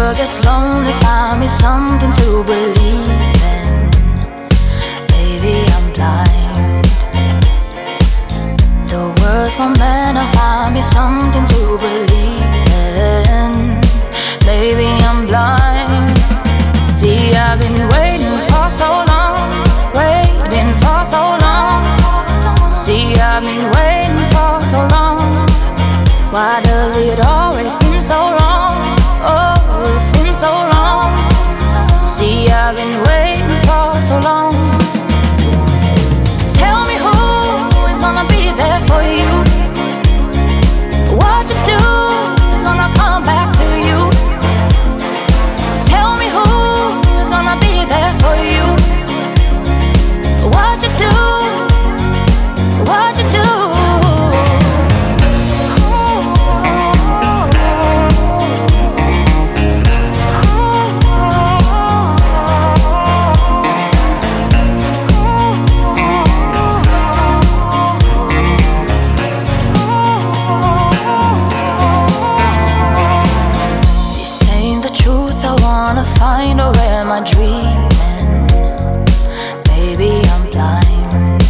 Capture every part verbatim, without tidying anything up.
world gets lonely, find me something to believe in. Baby, I'm blind. The world's gone mad, now find me something to believe in. Baby, I'm blind. See, I've been waiting for so long, waiting for so long. See, I've been waiting for so long. Why does it always seem so wrong? Oh, it seems so long. See, I've been waiting for so long. Tell me who is gonna be there for you. What you do is gonna come back to you. Tell me who is gonna be there for you. What you do, what you do. Find or am I dreaming? Baby, I'm blind.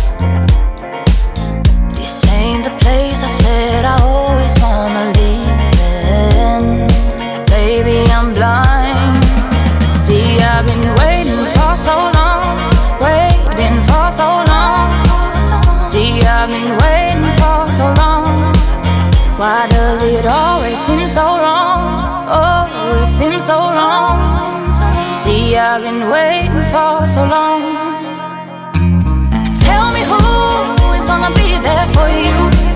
This ain't the place I said I always wanna live in. Baby, I'm blind. See, I've been waiting for so long, waiting for so long. See, I've been waiting for so long. Why does it always seem so wrong? Oh, it seems so long. See, I've been waiting for so long. Tell me who is gonna be there for you.